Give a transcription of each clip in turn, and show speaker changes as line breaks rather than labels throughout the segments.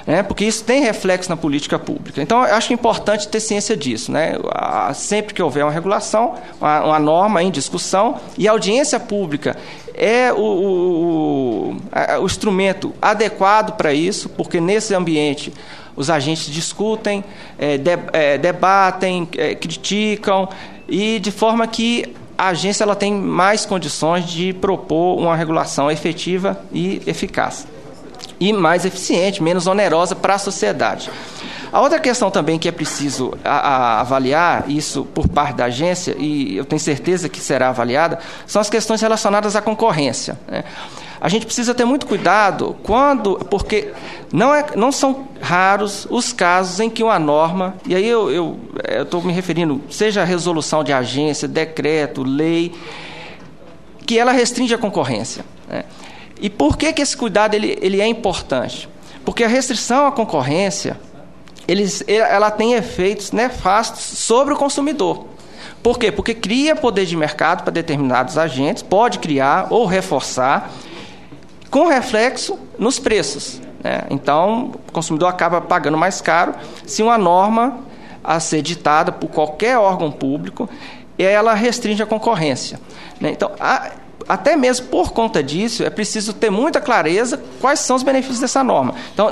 né? Porque isso tem reflexo na política pública. Então, eu acho importante ter ciência disso, né? Sempre que houver uma regulação, uma norma em discussão, e a audiência pública é o instrumento adequado para isso, porque nesse ambiente os agentes discutem, debatem, criticam, e de forma que a agência ela tem mais condições de propor uma regulação efetiva e eficaz, e mais eficiente, menos onerosa para a sociedade. A outra questão também que é preciso avaliar, isso por parte da agência, e eu tenho certeza que será avaliada, são as questões relacionadas à concorrência, né? A gente precisa ter muito cuidado porque não são raros os casos em que uma norma, e aí eu estou me referindo, seja resolução de agência, decreto, lei, que ela restringe a concorrência, né? E por que esse cuidado ele é importante? Porque a restrição à concorrência, ela tem efeitos nefastos sobre o consumidor. Por quê? Porque cria poder de mercado para determinados agentes, pode criar ou reforçar, com reflexo nos preços, né? Então, o consumidor acaba pagando mais caro se uma norma a ser ditada por qualquer órgão público, ela restringe a concorrência, né? Então, até mesmo por conta disso, é preciso ter muita clareza quais são os benefícios dessa norma. Então,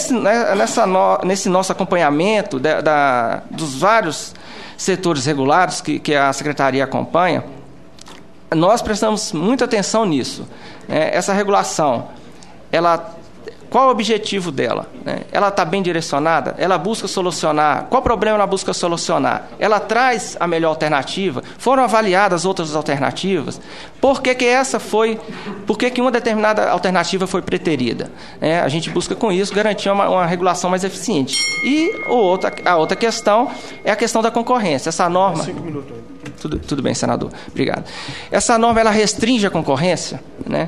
nesse nosso acompanhamento dos vários setores regulados que a Secretaria acompanha, nós prestamos muita atenção nisso, né? Essa regulação, qual o objetivo dela, né? Ela está bem direcionada? Ela busca solucionar? Qual problema ela busca solucionar? Ela traz a melhor alternativa? Foram avaliadas outras alternativas? Por que uma determinada alternativa foi preterida? A gente busca com isso garantir uma regulação mais eficiente. E a outra questão é a questão da concorrência. Essa norma...
5 minutos.
Tudo bem, senador. Obrigado. Essa norma ela restringe a concorrência, né?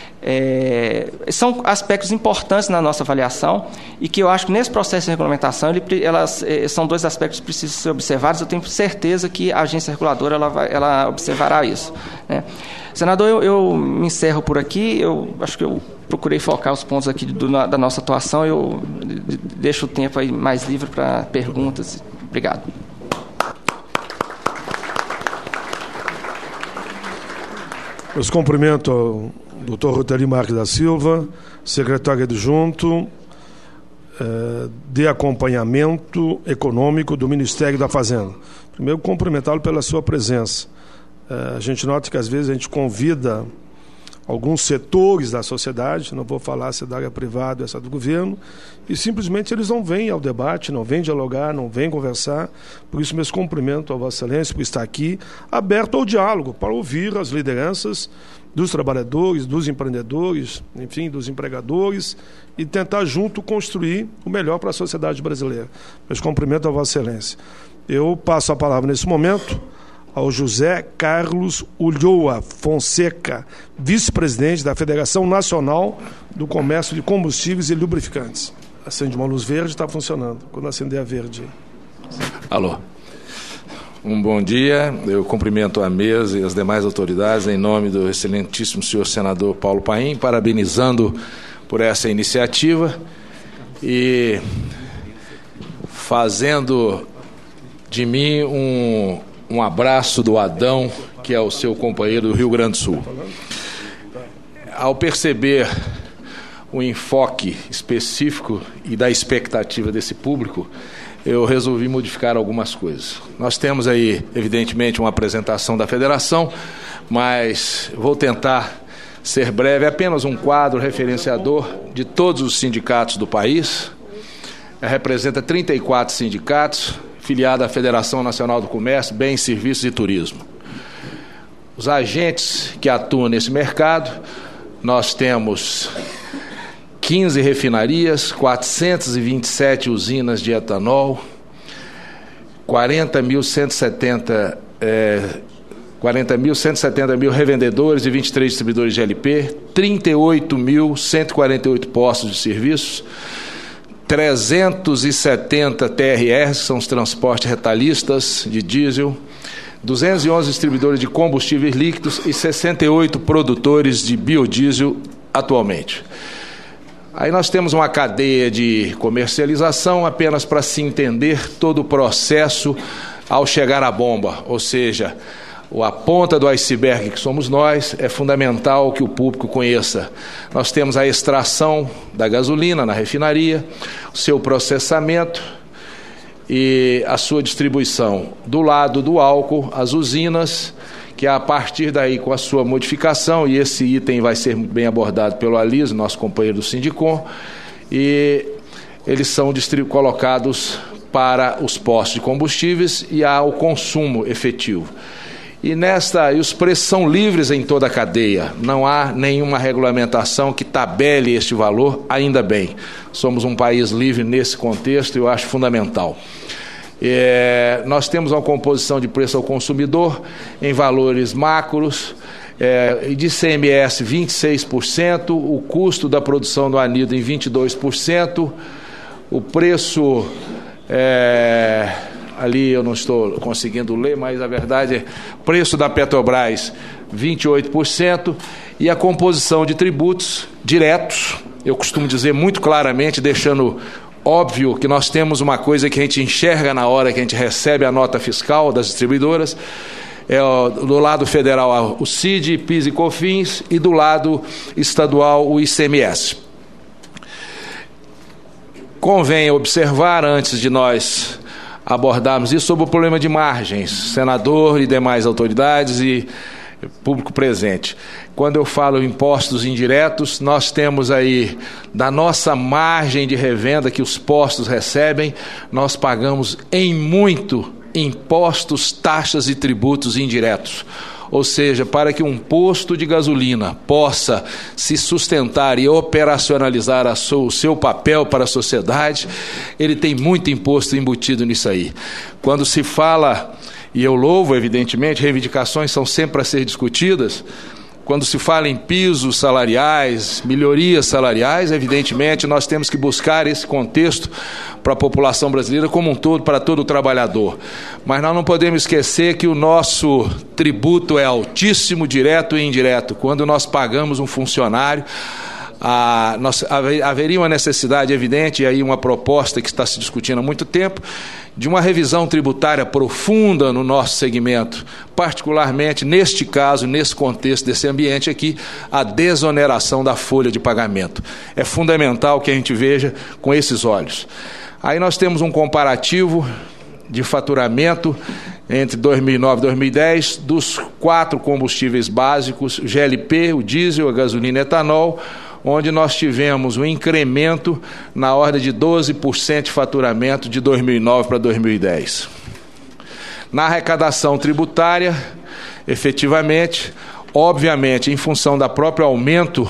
São aspectos importantes na nossa avaliação e que eu acho que nesse processo de regulamentação são dois aspectos que precisam ser observados. Eu tenho certeza que a agência reguladora ela observará isso, né? Senador, eu me encerro por aqui. Eu acho que eu procurei focar os pontos aqui da nossa atuação. Eu deixo o tempo aí mais livre para perguntas. Obrigado.
Meus cumprimentos ao Dr. Rotary Marques da Silva, secretário adjunto de acompanhamento econômico do Ministério da Fazenda. Primeiro, cumprimentá-lo pela sua presença. A gente nota que às vezes a gente convida alguns setores da sociedade, não vou falar se é da área privada ou essa do governo, e simplesmente eles não vêm ao debate, não vêm dialogar, não vêm conversar. Por isso, meus cumprimentos a Vossa Excelência por estar aqui, aberto ao diálogo, para ouvir as lideranças dos trabalhadores, dos empreendedores, enfim, dos empregadores, e tentar junto construir o melhor para a sociedade brasileira. Meus cumprimentos a Vossa Excelência. Eu passo a palavra nesse momento ao José Carlos Ulloa Fonseca, vice-presidente da Federação Nacional do Comércio de Combustíveis e Lubrificantes. Acende uma luz verde, está funcionando. Quando acender a verde.
Alô. Um bom dia. Eu cumprimento a mesa e as demais autoridades em nome do excelentíssimo senhor senador Paulo Paim, parabenizando por essa iniciativa e fazendo de mim um abraço do Adão, que é o seu companheiro do Rio Grande do Sul. Ao perceber o enfoque específico e da expectativa desse público, eu resolvi modificar algumas coisas. Nós temos aí, evidentemente, uma apresentação da federação, mas vou tentar ser breve, é apenas um quadro referenciador de todos os sindicatos do país. Representa 34 sindicatos, filiado à Federação Nacional do Comércio, Bens, Serviços e Turismo. Os agentes que atuam nesse mercado, nós temos 15 refinarias, 427 usinas de etanol, 40.170 mil revendedores e 23 distribuidores de LP, 38.148 postos de serviços, 370 TRRs, que são os transportes retalhistas de diesel, 211 distribuidores de combustíveis líquidos e 68 produtores de biodiesel atualmente. Aí nós temos uma cadeia de comercialização apenas para se entender todo o processo ao chegar à bomba, ou seja, a ponta do iceberg que somos nós, é fundamental que o público conheça. Nós temos a extração da gasolina na refinaria, o seu processamento e a sua distribuição. Do lado do álcool, as usinas, que a partir daí, com a sua modificação, e esse item vai ser bem abordado pelo Aliso, nosso companheiro do Sindicom, e eles são colocados para os postos de combustíveis e ao consumo efetivo. E os preços são livres em toda a cadeia, não há nenhuma regulamentação que tabele este valor, ainda bem. Somos um país livre nesse contexto e eu acho fundamental. Nós temos uma composição de preço ao consumidor em valores macros, de ICMS 26%, o custo da produção do anido em 22%, o preço... ali eu não estou conseguindo ler, mas a verdade é preço da Petrobras 28% e a composição de tributos diretos, eu costumo dizer muito claramente, deixando óbvio que nós temos uma coisa que a gente enxerga na hora que a gente recebe a nota fiscal das distribuidoras, do lado federal o CID, PIS e COFINS e do lado estadual o ICMS. Convém observar, antes de nós abordarmos isso, sobre o problema de margens, senador e demais autoridades e público presente. Quando eu falo impostos indiretos, nós temos aí, da nossa margem de revenda que os postos recebem, nós pagamos em muito impostos, taxas e tributos indiretos. Ou seja, para que um posto de gasolina possa se sustentar e operacionalizar o seu papel para a sociedade, ele tem muito imposto embutido nisso aí. Quando se fala, e eu louvo, evidentemente, reivindicações são sempre a ser discutidas, quando se fala em pisos salariais, melhorias salariais, evidentemente nós temos que buscar esse contexto para a população brasileira como um todo, para todo o trabalhador. Mas nós não podemos esquecer que o nosso tributo é altíssimo, direto e indireto. Quando nós pagamos um funcionário, haveria uma necessidade evidente, e aí uma proposta que está se discutindo há muito tempo, de uma revisão tributária profunda no nosso segmento, particularmente neste caso, nesse contexto desse ambiente aqui, a desoneração da folha de pagamento. É fundamental que a gente veja com esses olhos. Aí nós temos um comparativo de faturamento entre 2009 e 2010 dos 4 combustíveis básicos, o GLP, o diesel, a gasolina e etanol, onde nós tivemos um incremento na ordem de 12% de faturamento de 2009 para 2010. Na arrecadação tributária, efetivamente, obviamente, em função do próprio aumento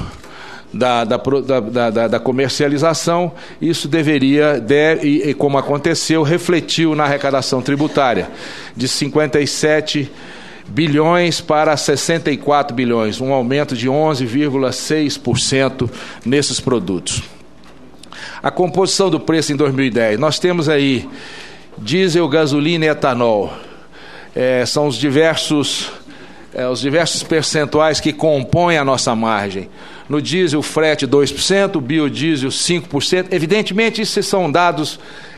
da comercialização, isso e como aconteceu, refletiu na arrecadação tributária de 57 bilhões para 64 bilhões, um aumento de 11,6% nesses produtos. A composição do preço em 2010, nós temos aí diesel, gasolina e etanol, são os diversos percentuais que compõem a nossa margem. No diesel, frete 2%, biodiesel 5%, evidentemente isso são dados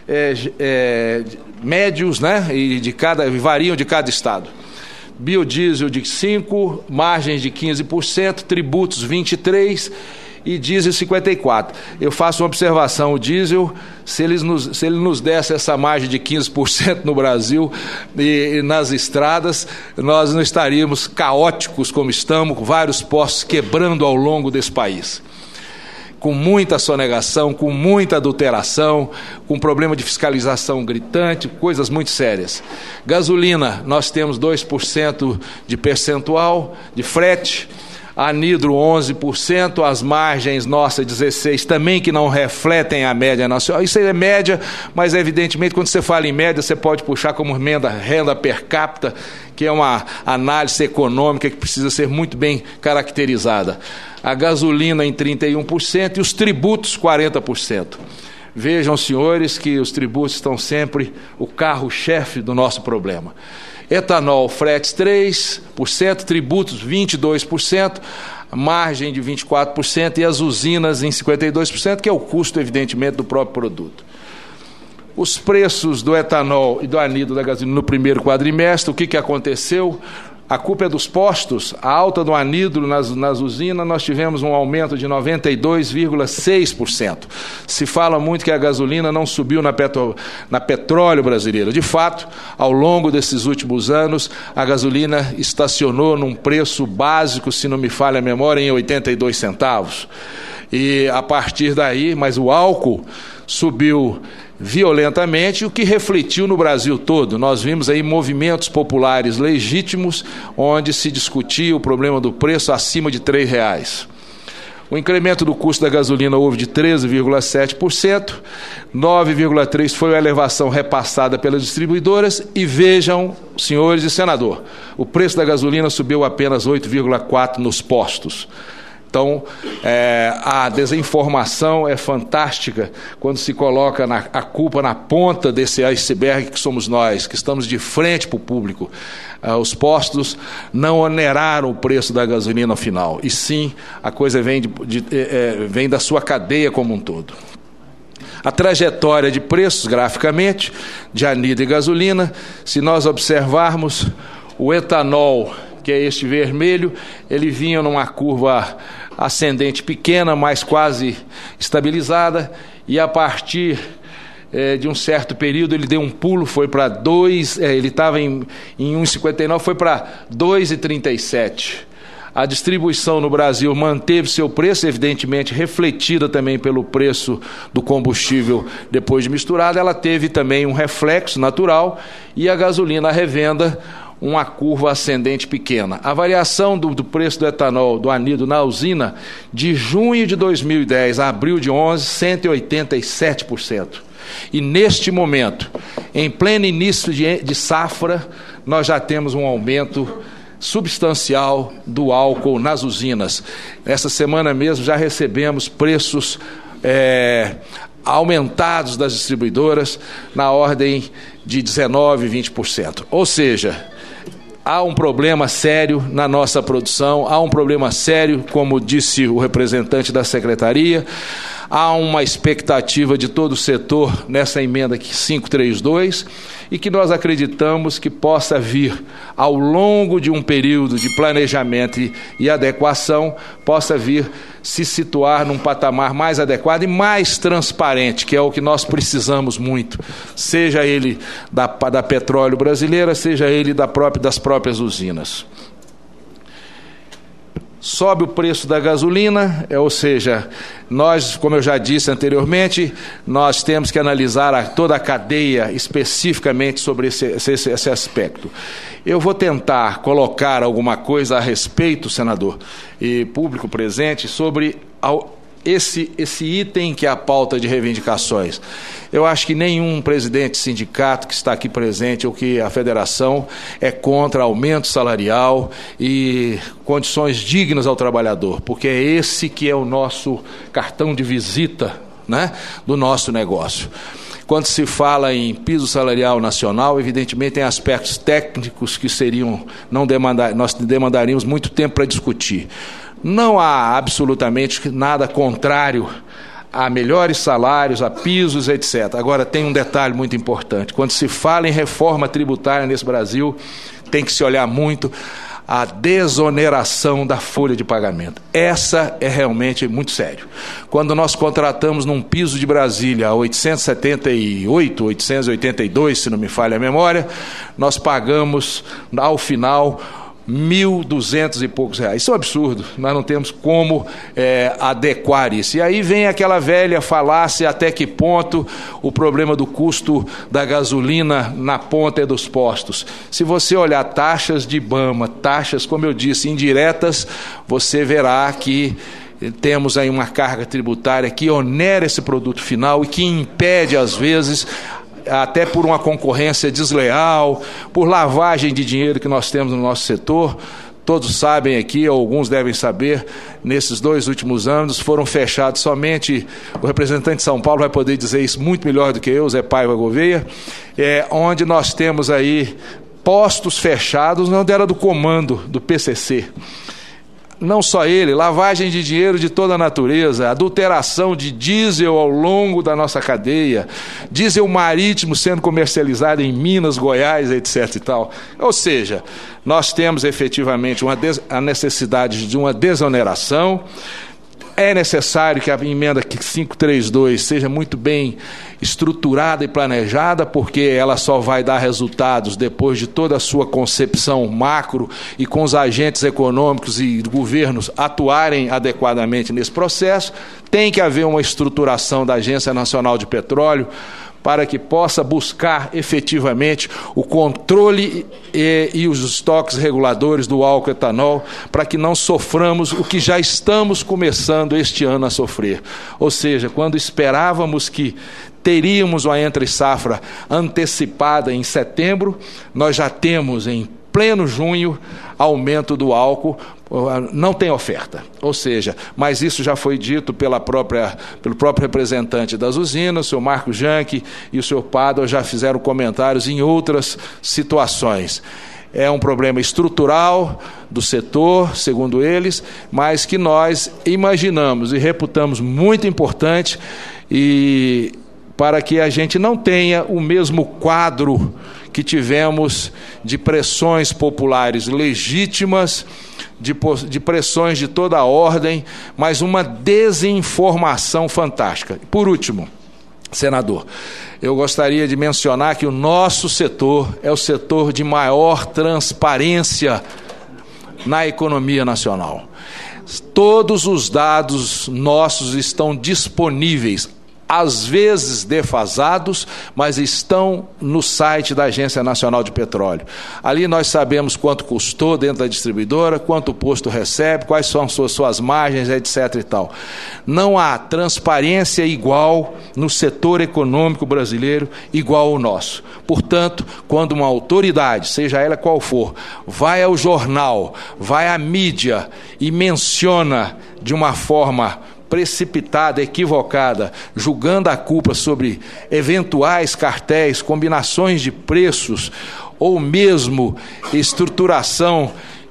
médios, né, e variam de cada estado. Biodiesel de 5%, margens de 15%, tributos 23% e diesel 54%. Eu faço uma observação, o diesel, se ele nos desse essa margem de 15% no Brasil e nas estradas, nós não estaríamos caóticos como estamos, com vários postos quebrando ao longo desse país. Com muita sonegação, com muita adulteração, com problema de fiscalização gritante, coisas muito sérias. Gasolina, nós temos 2% de percentual de frete, anidro 11%, as margens nossas 16%, também que não refletem a média nacional. Isso é média, mas evidentemente quando você fala em média, você pode puxar como renda per capita, que é uma análise econômica que precisa ser muito bem caracterizada. A gasolina em 31% e os tributos 40%. Vejam, senhores, que os tributos estão sempre o carro-chefe do nosso problema. Etanol, fretes 3%, tributos 22%, margem de 24% e as usinas em 52%, que é o custo, evidentemente, do próprio produto. Os preços do etanol e do anidro da gasolina no primeiro quadrimestre, o que aconteceu? A culpa é dos postos. A alta do anidro nas usinas, nós tivemos um aumento de 92,6%. Se fala muito que a gasolina não subiu na petróleo brasileiro. De fato, ao longo desses últimos anos, a gasolina estacionou num preço básico, se não me falha a memória, em 82 centavos. E a partir daí, mas o álcool subiu violentamente, o que refletiu no Brasil todo. Nós vimos aí movimentos populares legítimos, onde se discutia o problema do preço acima de R$ 3. O incremento do custo da gasolina houve de 13,7%, 9,3% foi a elevação repassada pelas distribuidoras, e vejam, senhores e senador, o preço da gasolina subiu apenas 8,4% nos postos. Então, a desinformação é fantástica quando se coloca a culpa na ponta desse iceberg que somos nós, que estamos de frente para o público. Os postos não oneraram o preço da gasolina no final, e sim, a coisa vem da sua cadeia como um todo. A trajetória de preços, graficamente, de anidro e gasolina, se nós observarmos o etanol, que é este vermelho, ele vinha numa curva ascendente pequena, mas quase estabilizada, e a partir de um certo período ele deu um pulo, foi para 2, ele estava em 1,59, foi para 2,37. A distribuição no Brasil manteve seu preço, evidentemente refletida também pelo preço do combustível depois de misturado. Ela teve também um reflexo natural, e a gasolina, a revenda, uma curva ascendente pequena. A variação do preço do etanol, do anidro na usina, de junho de 2010 a abril de 2011, 187%. E neste momento, em pleno início de safra, nós já temos um aumento substancial do álcool nas usinas. Essa semana mesmo já recebemos preços aumentados das distribuidoras na ordem de 19%, 20%. Ou seja, há um problema sério na nossa produção, há um problema sério, como disse o representante da Secretaria, há uma expectativa de todo o setor nessa emenda 532, e que nós acreditamos que possa vir, ao longo de um período de planejamento e adequação, possa vir se situar num patamar mais adequado e mais transparente, que é o que nós precisamos muito, seja ele da petróleo brasileira, seja ele das próprias usinas. Sobe o preço da gasolina, ou seja, nós, como eu já disse anteriormente, nós temos que analisar toda a cadeia especificamente sobre esse aspecto. Eu vou tentar colocar alguma coisa a respeito, senador e público presente, sobre esse item que é a pauta de reivindicações. Eu acho que nenhum presidente de sindicato que está aqui presente ou que a federação é contra aumento salarial e condições dignas ao trabalhador, porque é esse que é o nosso cartão de visita, né, do nosso negócio. Quando se fala em piso salarial nacional, evidentemente tem aspectos técnicos que nós demandaríamos muito tempo para discutir. Não há absolutamente nada contrário a melhores salários, a pisos, etc. Agora, tem um detalhe muito importante. Quando se fala em reforma tributária nesse Brasil, tem que se olhar muito a desoneração da folha de pagamento. Essa é realmente muito sério. Quando nós contratamos num piso de Brasília a 878, 882, se não me falha a memória, nós pagamos, ao final, R$1.200 e poucos. Isso é um absurdo, nós não temos como adequar isso. E aí vem aquela velha falácia, até que ponto o problema do custo da gasolina na ponta é dos postos. Se você olhar taxas de IBAMA, taxas, como eu disse, indiretas, você verá que temos aí uma carga tributária que onera esse produto final e que impede, às vezes, até por uma concorrência desleal, por lavagem de dinheiro que nós temos no nosso setor. Todos sabem aqui, ou alguns devem saber, nesses 2 últimos anos foram fechados somente, o representante de São Paulo vai poder dizer isso muito melhor do que eu, Zé Paiva Gouveia, onde nós temos aí postos fechados, onde era do comando do PCC. não só ele, lavagem de dinheiro de toda a natureza, adulteração de diesel ao longo da nossa cadeia, diesel marítimo sendo comercializado em Minas, Goiás, etc. e tal. Ou seja, nós temos efetivamente a necessidade de uma desoneração. É necessário que a emenda 532 seja muito bem estruturada e planejada, porque ela só vai dar resultados depois de toda a sua concepção macro e com os agentes econômicos e governos atuarem adequadamente nesse processo. Tem que haver uma estruturação da Agência Nacional de Petróleo para que possa buscar efetivamente o controle e os estoques reguladores do álcool etanol, para que não soframos o que já estamos começando este ano a sofrer. Ou seja, quando esperávamos que teríamos uma entre-safra antecipada em setembro, nós já temos em pleno junho aumento do álcool, não tem oferta. Ou seja, mas isso já foi dito pelo próprio representante das usinas, o senhor Marco Janck e o senhor Pádua já fizeram comentários em outras situações. É um problema estrutural do setor, segundo eles, mas que nós imaginamos e reputamos muito importante, e para que a gente não tenha o mesmo quadro que tivemos de pressões populares legítimas, de pressões de toda a ordem, mas uma desinformação fantástica. Por último, senador, eu gostaria de mencionar que o nosso setor é o setor de maior transparência na economia nacional. Todos os dados nossos estão disponíveis, às vezes defasados, mas estão no site da Agência Nacional de Petróleo. Ali nós sabemos quanto custou dentro da distribuidora, quanto o posto recebe, quais são suas margens, etc. e tal. Não há transparência igual no setor econômico brasileiro, igual ao nosso. Portanto, quando uma autoridade, seja ela qual for, vai ao jornal, vai à mídia e menciona de uma forma precipitada, equivocada, julgando a culpa sobre eventuais cartéis, combinações de preços ou mesmo estruturação,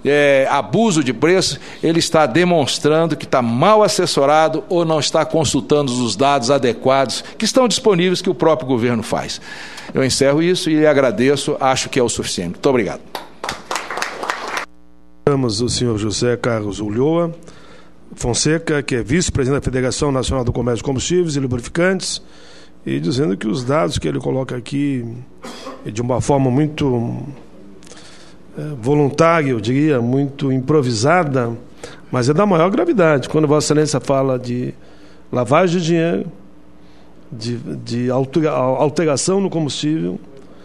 abuso de preço, ele está demonstrando que está mal assessorado ou não está consultando os dados adequados que estão disponíveis, que o próprio governo faz. Eu encerro isso e agradeço, acho que é o suficiente. Muito obrigado.
Vamos o senhor José Carlos Ulloa Fonseca, que é vice-presidente da Federação Nacional do Comércio de Combustíveis e Lubrificantes, e dizendo que os dados que ele coloca aqui, de uma forma muito voluntária, eu diria, muito improvisada, mas é da maior gravidade. Quando Vossa Excelência fala de lavagem de dinheiro, de alteração no combustível,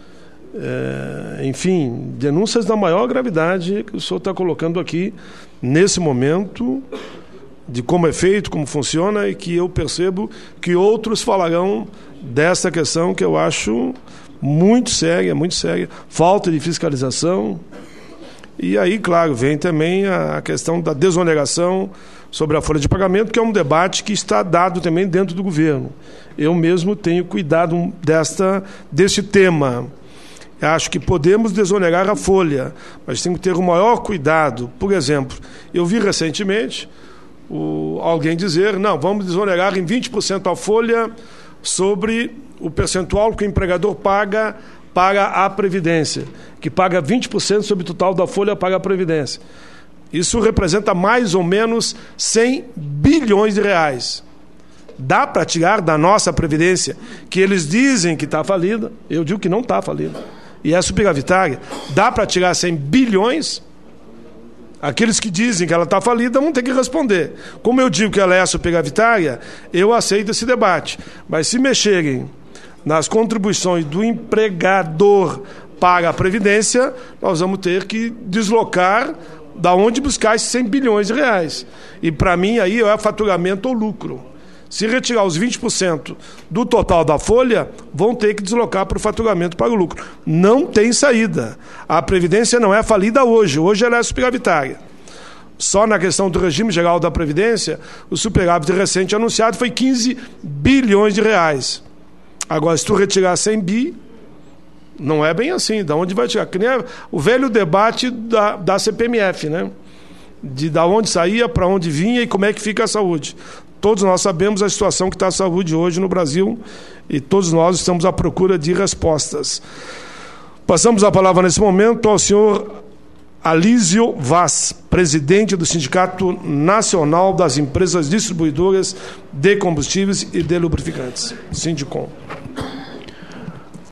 enfim, denúncias da maior gravidade que o senhor está colocando aqui, nesse momento, de como é feito, como funciona, e que eu percebo que outros falarão dessa questão que eu acho muito séria, falta de fiscalização. E aí, claro, vem também a questão da desoneração sobre a folha de pagamento, que é um debate que está dado também dentro do governo. Eu mesmo tenho cuidado desse tema. Acho que podemos desonerar a folha, mas tem que ter o maior cuidado. Por exemplo, eu vi recentemente alguém dizer, não, vamos desonerar em 20% a folha sobre o percentual que o empregador paga para a Previdência, que paga 20% sobre o total da folha para a Previdência. Isso representa mais ou menos 100 bilhões de reais. Dá para tirar da nossa Previdência, que eles dizem que está falida, eu digo que não está falida, e é superavitária, dá para tirar 100 bilhões? Aqueles que dizem que ela está falida vão ter que responder. Como eu digo que ela é superavitária, eu aceito esse debate. Mas se mexerem nas contribuições do empregador para a Previdência, nós vamos ter que deslocar da onde buscar esses 100 bilhões de reais. E para mim aí é faturamento ou lucro. Se retirar os 20% do total da folha, vão ter que deslocar para o faturamento, para o lucro. Não tem saída. A Previdência não é falida hoje. Hoje ela é superavitária. Só na questão do regime geral da Previdência, o superávit recente anunciado foi 15 bilhões de reais. Agora, se tu retirar 100 bi, não é bem assim. Da onde vai tirar? Que nem o velho debate da CPMF, né? de onde saía, para onde vinha e como é que fica a saúde. Todos nós sabemos a situação que está a saúde hoje no Brasil e todos nós estamos à procura de respostas. Passamos a palavra nesse momento ao senhor Alísio Vaz, presidente do Sindicato Nacional das Empresas Distribuidoras de Combustíveis e de Lubrificantes, Sindicom.